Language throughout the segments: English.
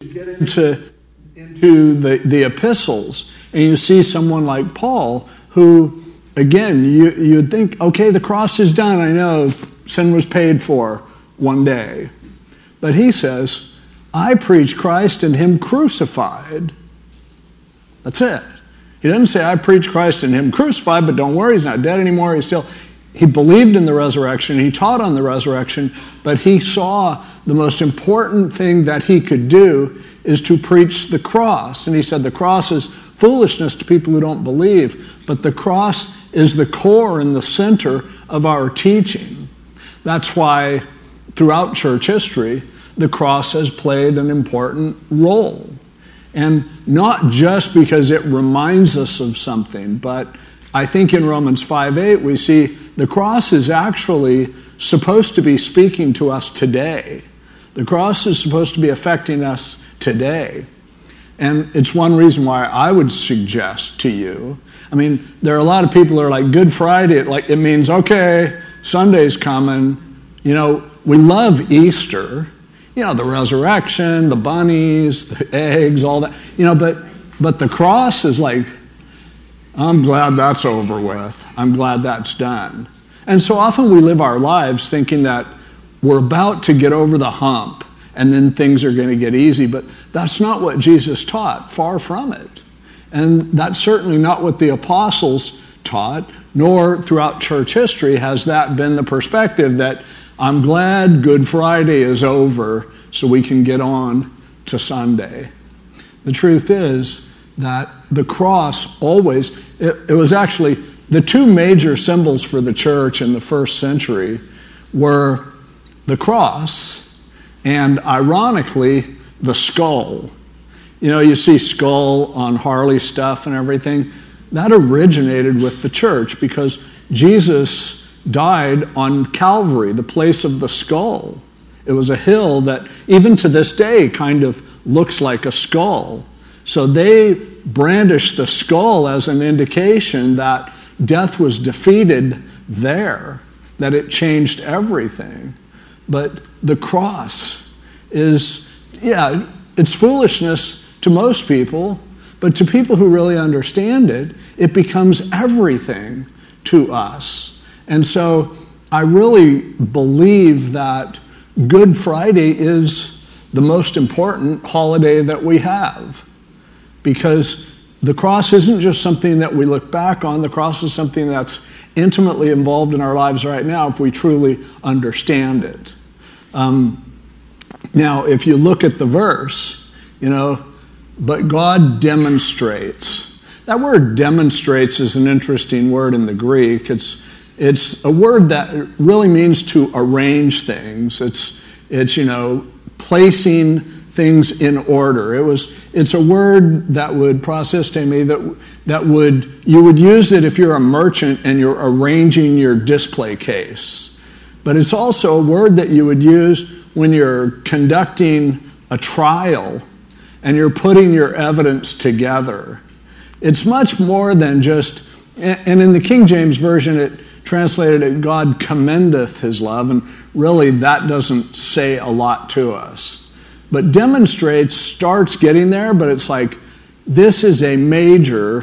get into the epistles, and you see someone like Paul, who, again, you'd think, okay, the cross is done. I know sin was paid for one day. But he says, I preach Christ and him crucified. That's it. He doesn't say, I preach Christ and him crucified, but don't worry, he's not dead anymore. He believed in the resurrection, he taught on the resurrection, but he saw the most important thing that he could do is to preach the cross. And he said the cross is foolishness to people who don't believe, but the cross is the core and the center of our teaching. That's why throughout church history, the cross has played an important role. And not just because it reminds us of something, but I think in Romans 5:8 we see the cross is actually supposed to be speaking to us today. The cross is supposed to be affecting us today. And it's one reason why I would suggest to you, there are a lot of people who are like, Good Friday, it means, okay, Sunday's coming. We love Easter, the resurrection, the bunnies, the eggs, all that, but the cross is like, I'm glad that's over with. I'm glad that's done. And so often we live our lives thinking that we're about to get over the hump and then things are going to get easy, but that's not what Jesus taught, far from it. And that's certainly not what the apostles taught, nor throughout church history has that been the perspective that I'm glad Good Friday is over so we can get on to Sunday. The truth is that the cross always, it was actually the two major symbols for the church in the first century were the cross and, ironically, the skull. You see skull on Harley stuff and everything. That originated with the church because Jesus died on Calvary, the place of the skull. It was a hill that even to this day kind of looks like a skull. So they brandished the skull as an indication that death was defeated there, that it changed everything. But the cross is, it's foolishness to most people, but to people who really understand it, it becomes everything to us. And so I really believe that Good Friday is the most important holiday that we have, because the cross isn't just something that we look back on. The cross is something that's intimately involved in our lives right now if we truly understand it. Now, if you look at the verse, but God demonstrates. That word demonstrates is an interesting word in the Greek. It's a word that really means to arrange things. It's placing things in order. It's a word that would process to me you would use it if you're a merchant and you're arranging your display case. But it's also a word that you would use when you're conducting a trial and you're putting your evidence together. It's much more than just, and in the King James Version it translated it, God commendeth his love, and really that doesn't say a lot to us. But demonstrates starts getting there, but it's like, this is a major,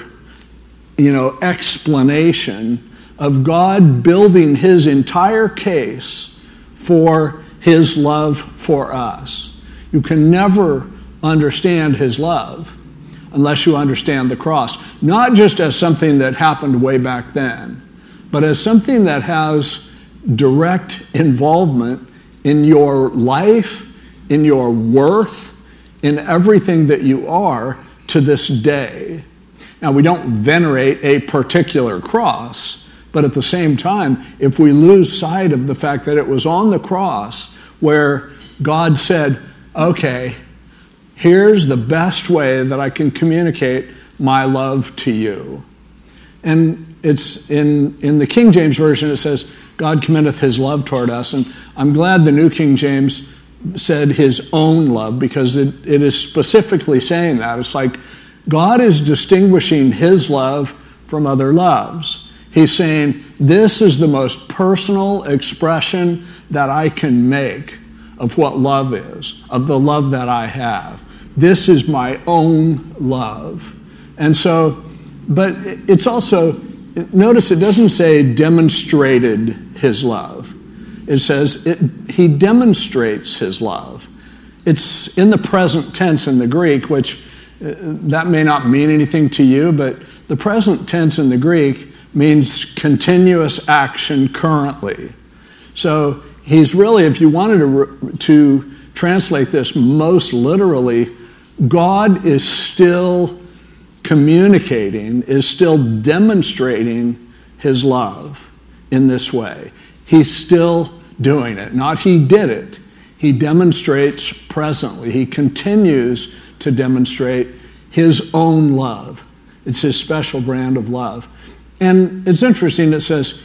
explanation of God building his entire case for his love for us. You can never understand his love unless you understand the cross, not just as something that happened way back then, but as something that has direct involvement in your life, in your worth, in everything that you are to this day. Now, we don't venerate a particular cross, but at the same time, if we lose sight of the fact that it was on the cross where God said, okay, here's the best way that I can communicate my love to you. And it's in the King James Version, it says, God commendeth his love toward us. And I'm glad the New King James said his own love, because it is specifically saying that. It's like God is distinguishing his love from other loves. He's saying, this is the most personal expression that I can make of what love is, of the love that I have. this is my own love. And so, but it's also, notice it doesn't say demonstrated his love. It says he demonstrates his love. It's in the present tense in the Greek, which that may not mean anything to you, but the present tense in the Greek means continuous action currently. So he's really, if you wanted to translate this most literally, God is still communicating, is still demonstrating his love in this way. He's still doing it. Not he did it. He demonstrates presently. He continues to demonstrate his own love. It's his special brand of love. And it's interesting, it says,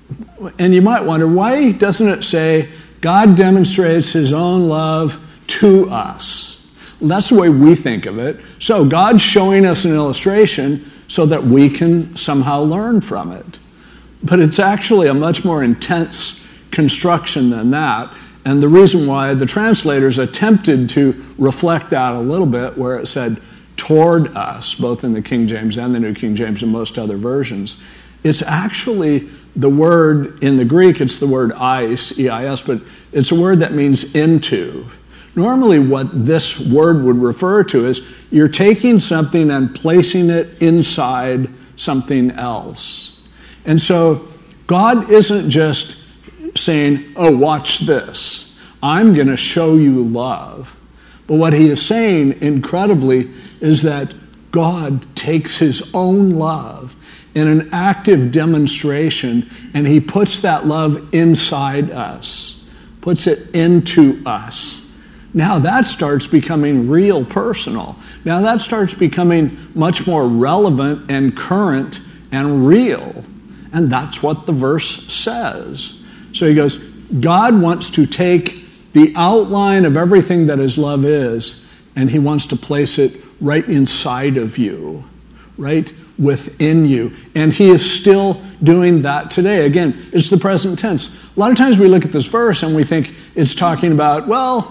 and you might wonder, why doesn't it say God demonstrates his own love to us? Well, that's the way we think of it. So God's showing us an illustration so that we can somehow learn from it. But it's actually a much more intense construction than that. And the reason why the translators attempted to reflect that a little bit, where it said toward us, both in the King James and the New King James and most other versions, it's actually the word in the Greek, it's the word eis, E-I-S, but it's a word that means into. Normally what this word would refer to is you're taking something and placing it inside something else. And so God isn't just saying, oh, watch this. I'm going to show you love. But what he is saying, incredibly, is that God takes his own love in an active demonstration, and he puts that love inside us, puts it into us. Now that starts becoming real personal. Now that starts becoming much more relevant and current and real. And that's what the verse says. So he goes, God wants to take the outline of everything that his love is, and he wants to place it right inside of you, right within you. And he is still doing that today. Again, it's the present tense. A lot of times we look at this verse and we think it's talking about, well,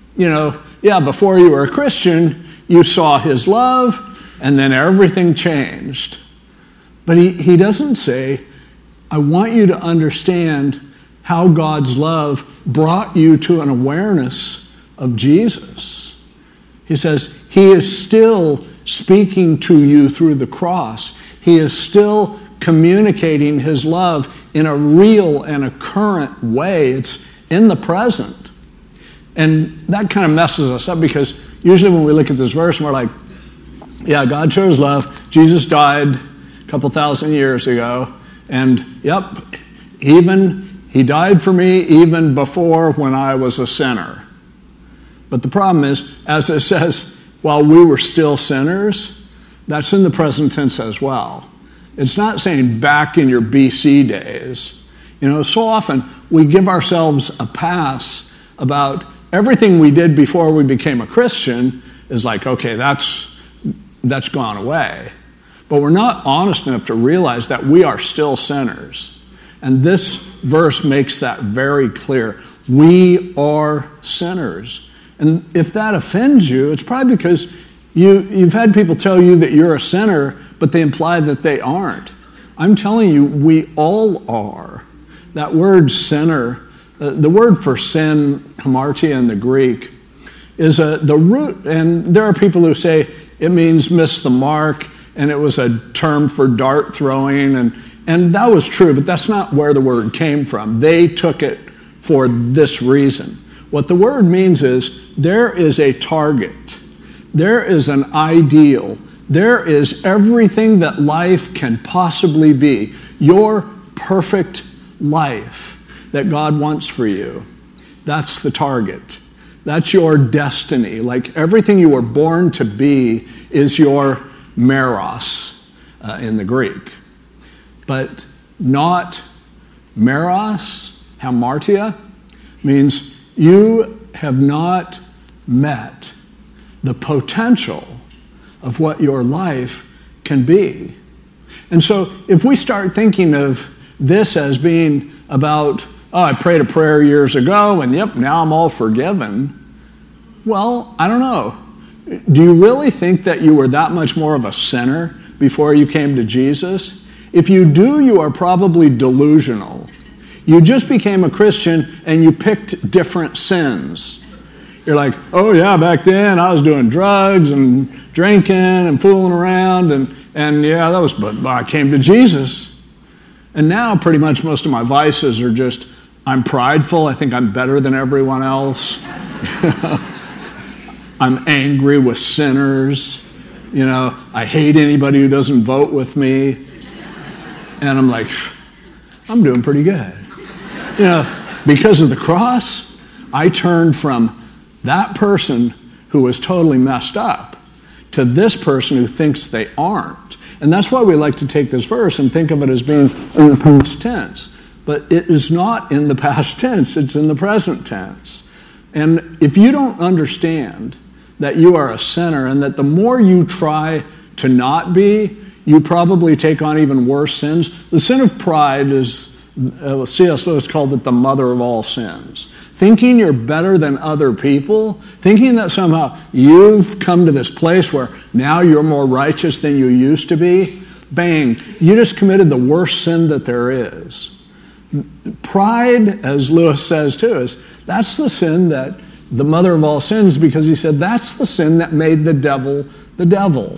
before you were a Christian, you saw his love, and then everything changed. But he doesn't say, I want you to understand how God's love brought you to an awareness of Jesus. He says, he is still speaking to you through the cross. He is still communicating his love in a real and a current way. It's in the present. And that kind of messes us up, because usually when we look at this verse and we're like, yeah, God shows love. Jesus died a couple thousand years ago. And yep, he died for me even before when I was a sinner. But the problem is, as it says, while we were still sinners, that's in the present tense as well. It's not saying back in your BC days. So often we give ourselves a pass about everything we did before we became a Christian is like, okay, that's gone away. But we're not honest enough to realize that we are still sinners. And this verse makes that very clear. We are sinners. And if that offends you, it's probably because you've had people tell you that you're a sinner, but they imply that they aren't. I'm telling you, we all are. That word sinner, the word for sin, hamartia in the Greek, is the root, and there are people who say it means miss the mark, and it was a term for dart throwing, and that was true, but that's not where the word came from. They took it for this reason. What the word means is there is a target. There is an ideal. There is everything that life can possibly be. Your perfect life that God wants for you. That's the target. That's your destiny. Like everything you were born to be is your meros in the Greek. But not meros, hamartia, means you have not met the potential of what your life can be. And so if we start thinking of this as being about, oh, I prayed a prayer years ago and yep, now I'm all forgiven. Well, I don't know. Do you really think that you were that much more of a sinner before you came to Jesus? If you do, you are probably delusional. You just became a Christian and you picked different sins. You're like, oh yeah, back then I was doing drugs and drinking and fooling around and yeah, but I came to Jesus. And now pretty much most of my vices are just, I'm prideful, I think I'm better than everyone else. I'm angry with sinners. I hate anybody who doesn't vote with me. And I'm like, I'm doing pretty good. Because of the cross, I turned from that person who was totally messed up to this person who thinks they aren't. And that's why we like to take this verse and think of it as being in the past tense. But it is not in the past tense, it's in the present tense. And if you don't understand that you are a sinner and that the more you try to not be, you probably take on even worse sins. The sin of pride is, C.S. Lewis called it the mother of all sins. Thinking you're better than other people, thinking that somehow you've come to this place where now you're more righteous than you used to be, bang, you just committed the worst sin that there is. Pride, as Lewis says too, that's the sin that the mother of all sins, because he said that's the sin that made the devil the devil.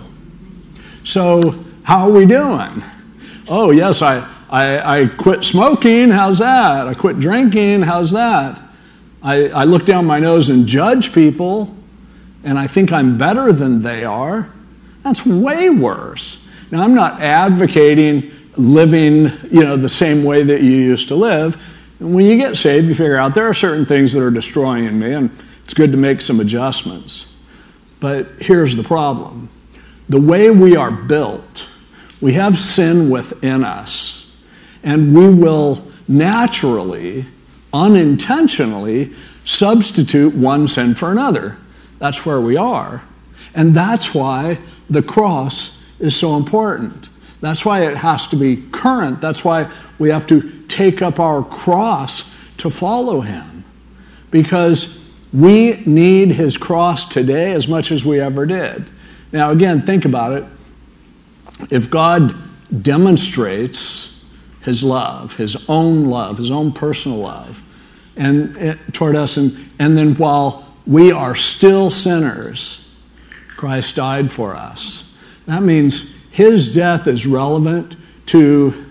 So how are we doing? Oh yes, I quit smoking, how's that? I quit drinking, how's that? I look down my nose and judge people, and I think I'm better than they are. That's way worse. Now, I'm not advocating living, the same way that you used to live. And when you get saved, you figure out there are certain things that are destroying me, and it's good to make some adjustments. But here's the problem. The way we are built, we have sin within us, and we will naturally, unintentionally, substitute one sin for another. That's where we are. And that's why the cross is so important. That's why it has to be current. That's why we have to take up our cross to follow him. Because we need his cross today as much as we ever did. Now again, think about it. If God demonstrates his love, his own personal love, and toward us, and then while we are still sinners, Christ died for us. That means his death is relevant to,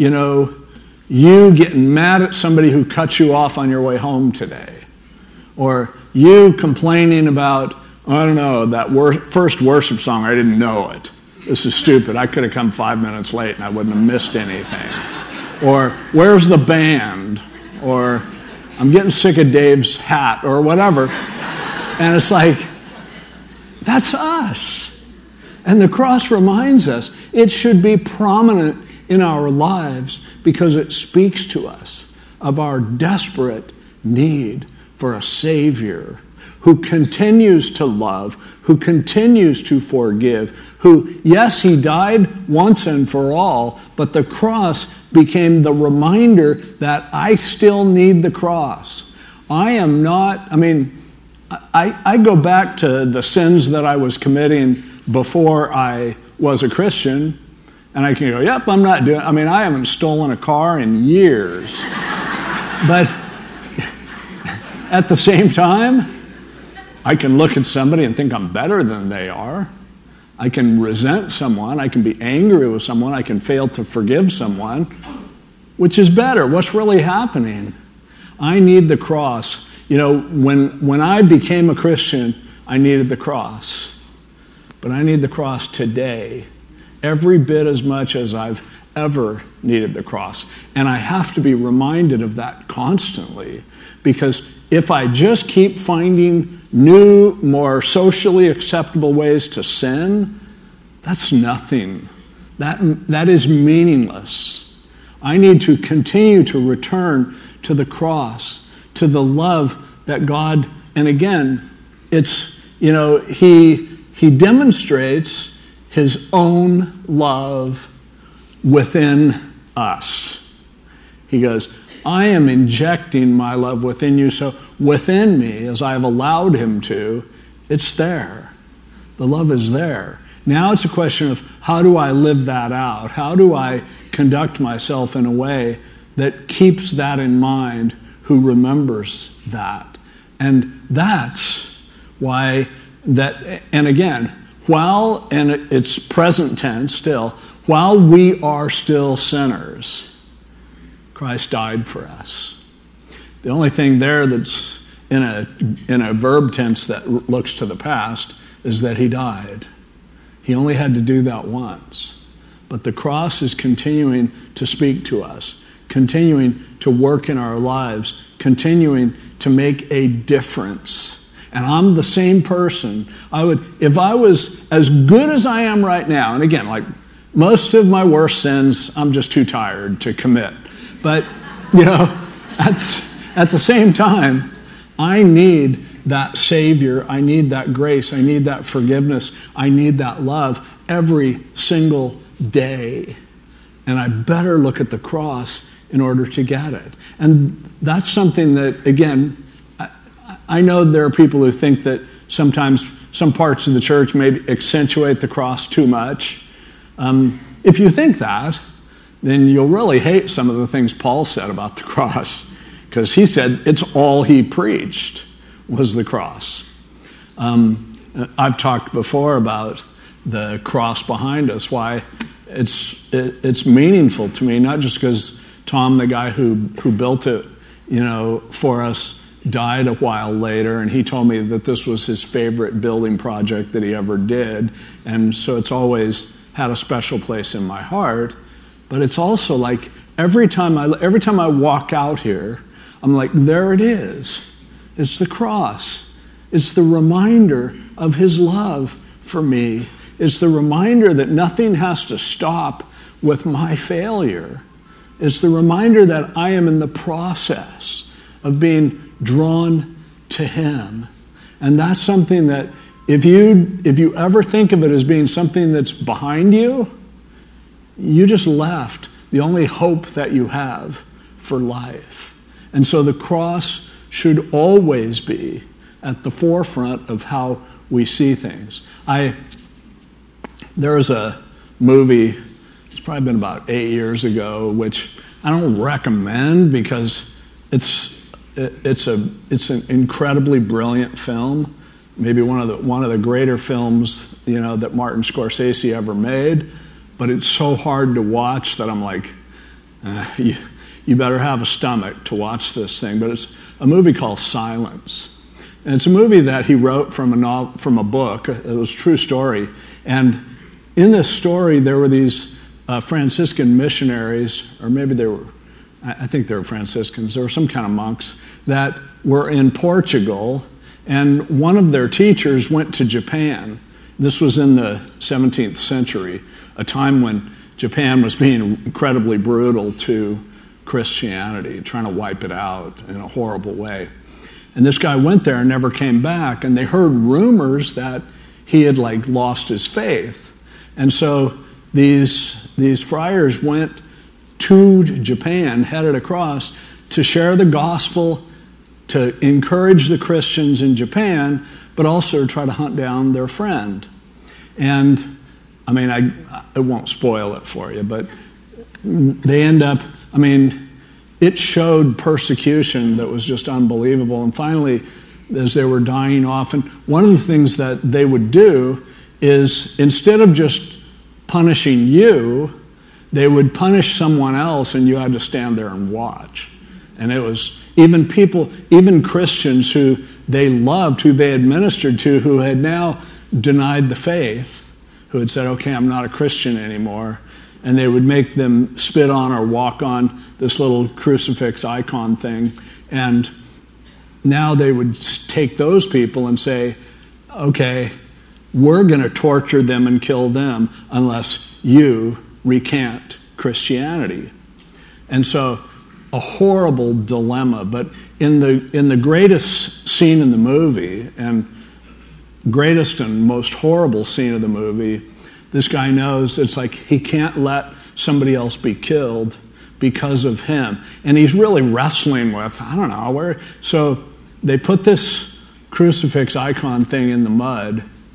you getting mad at somebody who cut you off on your way home today. Or you complaining about, that first worship song, I didn't know it. This is stupid. I could have come 5 minutes late and I wouldn't have missed anything. Or, where's the band? Or, I'm getting sick of Dave's hat, or whatever. And it's like, that's us. And the cross reminds us it should be prominent in our lives because it speaks to us of our desperate need for a Savior who continues to love, who continues to forgive, who, yes, he died once and for all, but the cross became the reminder that I still need the cross. I go back to the sins that I was committing before I was a Christian, and I can go, yep, I'm not doing, I haven't stolen a car in years. But at the same time, I can look at somebody and think I'm better than they are. I can resent someone. I can be angry with someone. I can fail to forgive someone. Which is better? What's really happening? I need the cross. When I became a Christian, I needed the cross. But I need the cross today, every bit as much as I've ever needed the cross. And I have to be reminded of that constantly, because if I just keep finding new, more socially acceptable ways to sin, that's nothing. That is meaningless. I need to continue to return to the cross, to the love that God, and again, it's, he demonstrates his own love within us. He goes, I am injecting my love within you, so within me, as I have allowed him to, it's there. The love is there. Now it's a question of how do I live that out? How do I conduct myself in a way that keeps that in mind, who remembers that? And that's why that, and again, while, and it's present tense still, while we are still sinners, Christ died for us. The only thing there that's in a verb tense that looks to the past is that he died. He only had to do that once. But the cross is continuing to speak to us, continuing to work in our lives, continuing to make a difference. And I'm the same person. If I was as good as I am right now, and again, like most of my worst sins, I'm just too tired to commit. But, at the same time, I need that Savior. I need that grace. I need that forgiveness. I need that love every single day. And I better look at the cross in order to get it. And that's something that, again, I know there are people who think that sometimes some parts of the church may accentuate the cross too much. If you think that, then you'll really hate some of the things Paul said about the cross, because he said it's all he preached was the cross. I've talked before about the cross behind us, why it's meaningful to me, not just because Tom, the guy who built it, for us, died a while later, and he told me that this was his favorite building project that he ever did, and so it's always had a special place in my heart. But it's also like every time I walk out here, I'm like, there it is. It's the cross. It's the reminder of his love for me. It's the reminder that nothing has to stop with my failure. It's the reminder that I am in the process of being drawn to him. And that's something that if you ever think of it as being something that's behind you, you just left the only hope that you have for life. And so the cross should always be at the forefront of how we see things. There was a movie, it's probably been about 8 years ago, which I don't recommend because it's an incredibly brilliant film, maybe one of the greater films that Martin Scorsese ever made. But it's so hard to watch that I'm like, you better have a stomach to watch this thing. But it's a movie called Silence, and it's a movie that he wrote from a book. It was a true story, and in this story there were these Franciscan missionaries, or maybe they were. I think they were Franciscans. There were some kind of monks that were in Portugal, and one of their teachers went to Japan. This was in the 17th century, a time when Japan was being incredibly brutal to Christianity, trying to wipe it out in a horrible way. And this guy went there and never came back, and they heard rumors that he had lost his faith. And so these friars went to Japan, headed across to share the gospel, to encourage the Christians in Japan, but also try to hunt down their friend. And I won't spoil it for you, but they end up, it showed persecution that was just unbelievable. And finally, as they were dying off, and one of the things that they would do is, instead of just punishing you, they would punish someone else, and you had to stand there and watch. And it was even Christians who they loved, who they administered to, who had now denied the faith, who had said, okay, I'm not a Christian anymore. And they would make them spit on or walk on this little crucifix icon thing. And now they would take those people and say, okay, we're going to torture them and kill them unless you recant Christianity. And so a horrible dilemma. But in the greatest scene in the movie, and greatest and most horrible scene of the movie, this guy knows it's like he can't let somebody else be killed because of him. And he's really wrestling with, I don't know, where. So they put this crucifix icon thing in the mud,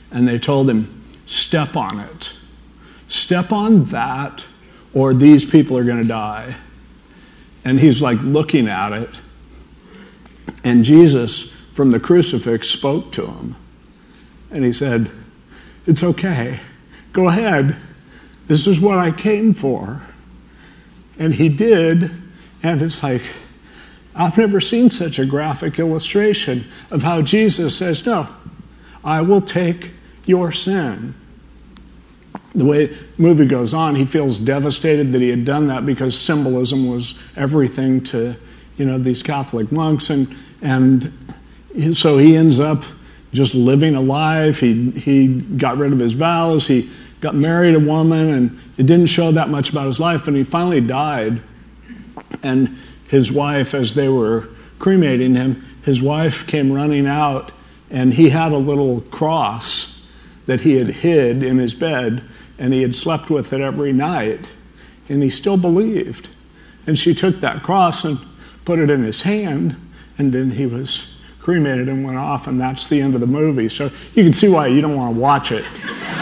and they told him, step on it. Step on that, or these people are going to die. And he's like looking at it. And Jesus, from the crucifix, spoke to him. And he said, it's okay. Go ahead. This is what I came for. And he did. And it's like, I've never seen such a graphic illustration of how Jesus says, no, I will take your sin. The way the movie goes on, he feels devastated that he had done that because symbolism was everything to, these Catholic monks. And so he ends up just living a life. He got rid of his vows. He got married a woman, and it didn't show that much about his life. And he finally died. And his wife, as they were cremating him, his wife came running out, and he had a little cross that he had hid in his bed, and he had slept with it every night, and he still believed. And she took that cross and put it in his hand, and then he was cremated and went off, and that's the end of the movie. So you can see why you don't want to watch it.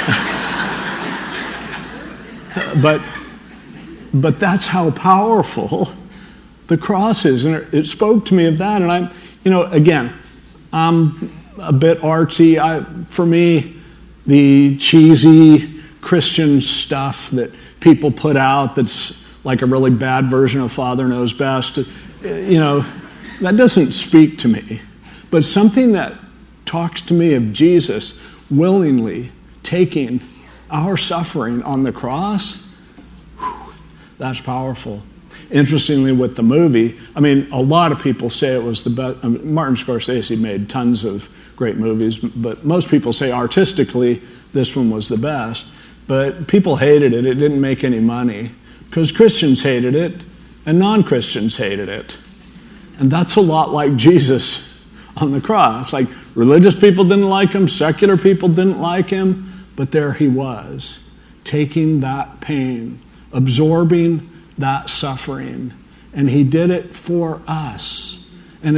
But that's how powerful the cross is, and it spoke to me of that. And I'm a bit artsy. For me, the cheesy Christian stuff that people put out that's like a really bad version of Father Knows Best, that doesn't speak to me. But something that talks to me of Jesus willingly taking our suffering on the cross, that's powerful. Interestingly, with the movie, a lot of people say it was the best. Martin Scorsese made tons of great movies, but most people say artistically this one was the best. But people hated it. It didn't make any money because Christians hated it and non-Christians hated it. And that's a lot like Jesus on the cross. Like, religious people didn't like him, secular people didn't like him, but there he was, taking that pain, absorbing that suffering, and he did it for us. And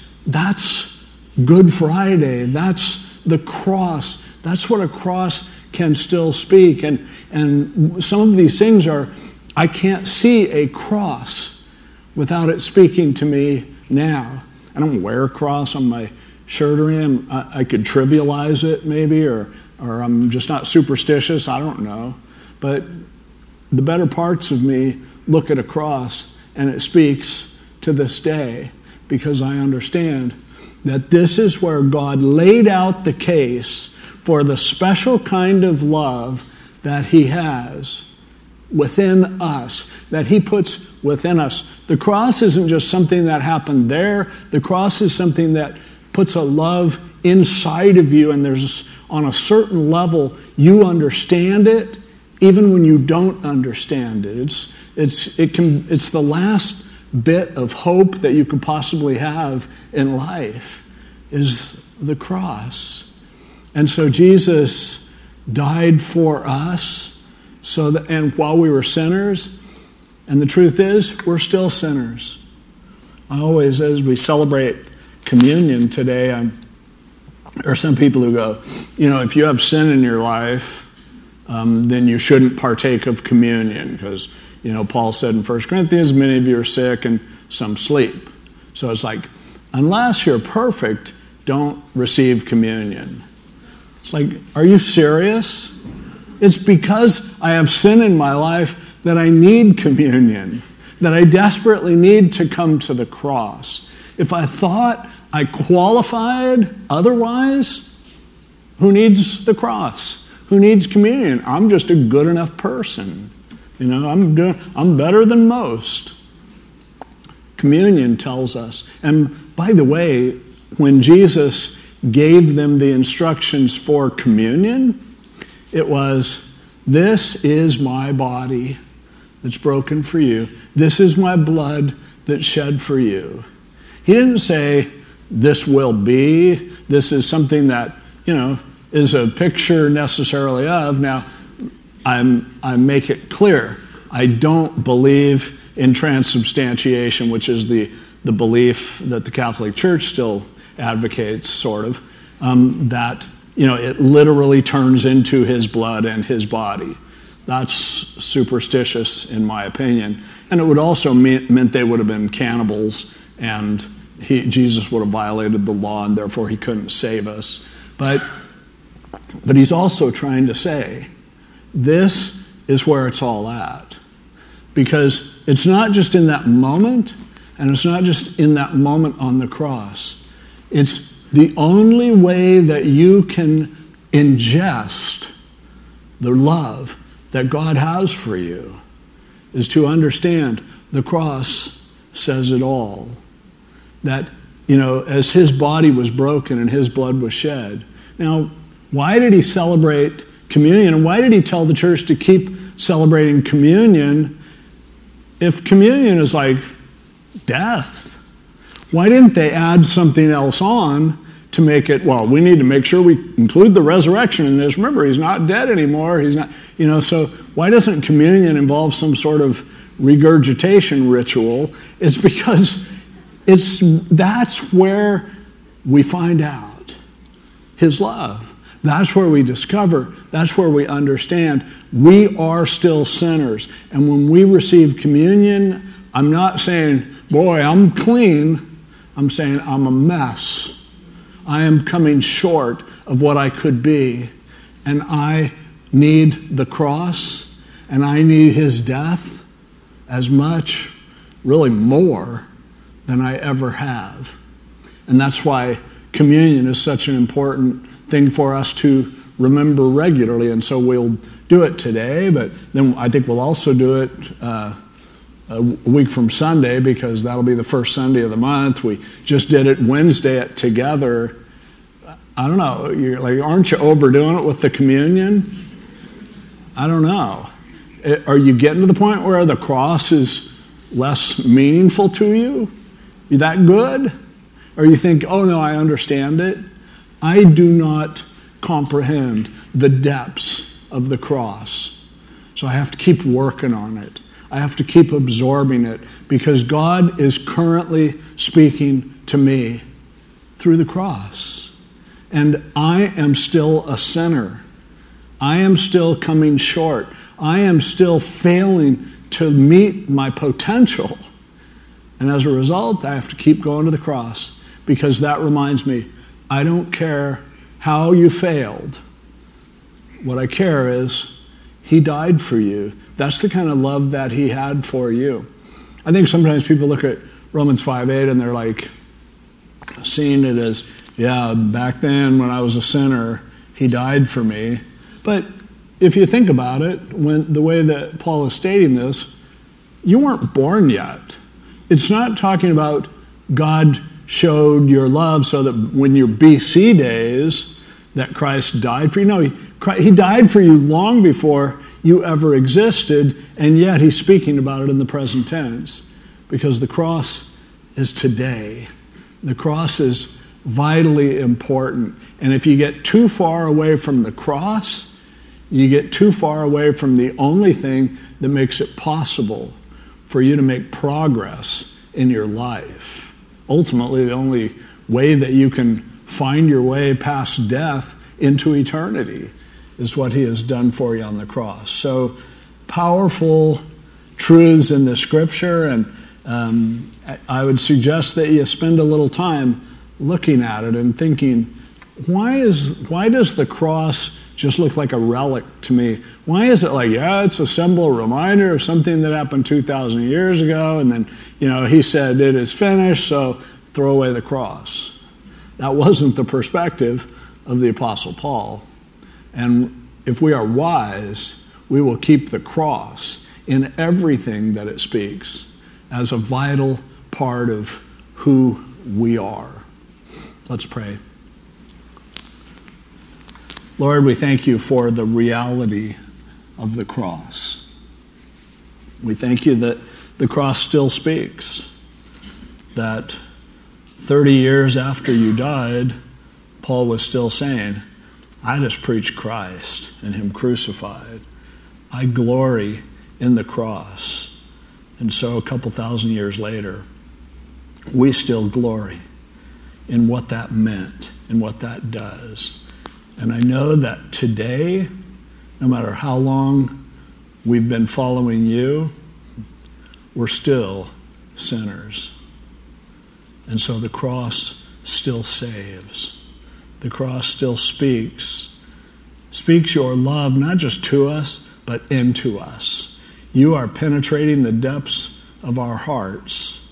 that's Good Friday. That's the cross. That's what a cross can still speak. And some of these things I can't see a cross without it speaking to me now. I don't wear a cross on my shirt or anything. I could trivialize it maybe, or I'm just not superstitious. I don't know. But the better parts of me look at a cross, and it speaks to this day because I understand that this is where God laid out the case for the special kind of love that he has within us, that he puts within us. The cross isn't just something that happened there. The cross is something that puts a love inside of you, and there's, on a certain level, you understand it even when you don't understand it. It's the last bit of hope that you could possibly have in life is the cross. And so Jesus died for us, and while we were sinners, and the truth is, we're still sinners. I always, as we celebrate communion today, there are some people who go, if you have sin in your life, then you shouldn't partake of communion because, Paul said in 1 Corinthians, many of you are sick and some sleep. So it's like, unless you're perfect, don't receive communion. It's like, are you serious? It's because I have sin in my life that I need communion, that I desperately need to come to the cross. If I thought I qualified otherwise, who needs the cross? Who needs communion? I'm just a good enough person. I'm better than most. Communion tells us. And by the way, when Jesus gave them the instructions for communion, it was, this is my body that's broken for you. This is my blood that's shed for you. He didn't say, this will be. This is something that, is a picture necessarily of. Now, I make it clear, I don't believe in transubstantiation, which is the belief that the Catholic Church still advocates, sort of, that it literally turns into his blood and his body. That's superstitious in my opinion. And it would also meant they would have been cannibals, and Jesus would have violated the law, and therefore he couldn't save us. But he's also trying to say, this is where it's all at. Because it's not just in that moment, and it's not just in that moment on the cross. It's the only way that you can ingest the love that God has for you is to understand the cross says it all. That, as his body was broken and his blood was shed. Now, why did he celebrate communion? And why did he tell the church to keep celebrating communion if communion is like death? Why didn't they add something else on to make it, well, we need to make sure we include the resurrection in this. Remember, he's not dead anymore. He's not, so why doesn't communion involve some sort of regurgitation ritual? It's because that's where we find out his love. That's where we discover, that's where we understand we are still sinners. And when we receive communion, I'm not saying, boy, I'm clean. I'm saying I'm a mess. I am coming short of what I could be. And I need the cross, and I need his death as much, really more, than I ever have. And that's why communion is such an important thing for us to remember regularly. And so we'll do it today, but then I think we'll also do it a week from Sunday, because that'll be the first Sunday of the month. We just did it Wednesday together. I don't know, you're like, aren't you overdoing it with the communion? I don't know. Are you getting to the point where the cross is less meaningful to you? You that good? Or you think, oh no, I understand it. I do not comprehend the depths of the cross. So I have to keep working on it. I have to keep absorbing it, because God is currently speaking to me through the cross. And I am still a sinner. I am still coming short. I am still failing to meet my potential. And as a result, I have to keep going to the cross, because that reminds me, I don't care how you failed. What I care is he died for you. That's the kind of love that he had for you. I think sometimes people look at Romans 5:8 and they're like, seeing it as, yeah, back then when I was a sinner, he died for me. But if you think about it, the way that Paul is stating this, you weren't born yet. It's not talking about God showed your love so that when your BC days that Christ died for you. No, he died for you long before you ever existed, and yet he's speaking about it in the present tense, because the cross is today. The cross is vitally important. And if you get too far away from the cross, you get too far away from the only thing that makes it possible for you to make progress in your life. Ultimately, the only way that you can find your way past death into eternity is what he has done for you on the cross. So powerful truths in the scripture, and I would suggest that you spend a little time looking at it and thinking, why does the cross just look like a relic to me? Why is it like, yeah, it's a symbol, a reminder of something that happened 2,000 years ago, and then, he said it is finished, so throw away the cross. That wasn't the perspective of the Apostle Paul. And if we are wise, we will keep the cross in everything that it speaks as a vital part of who we are. Let's pray. Lord, we thank you for the reality of the cross. We thank you that the cross still speaks, that 30 years after you died, Paul was still saying, I just preach Christ and him crucified. I glory in the cross. And so a couple thousand years later, we still glory in what that meant and what that does. And I know that today, no matter how long we've been following you, we're still sinners. And so the cross still saves. The cross still speaks your love not just to us, but into us. You are penetrating the depths of our hearts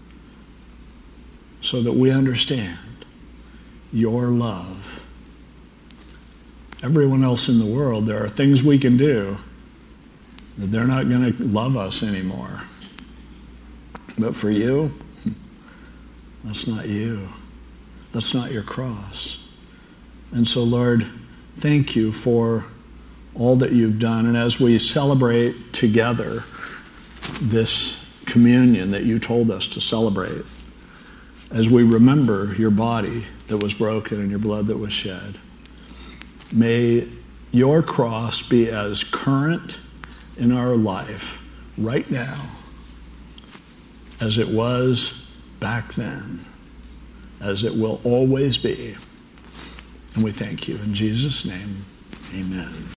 so that we understand your love. Everyone else in the world, there are things we can do that they're not going to love us anymore. But for you, that's not you. That's not your cross. And so, Lord, thank you for all that you've done. And as we celebrate together this communion that you told us to celebrate, as we remember your body that was broken and your blood that was shed, may your cross be as current in our life right now as it was back then, as it will always be. And we thank you. In Jesus' name, amen.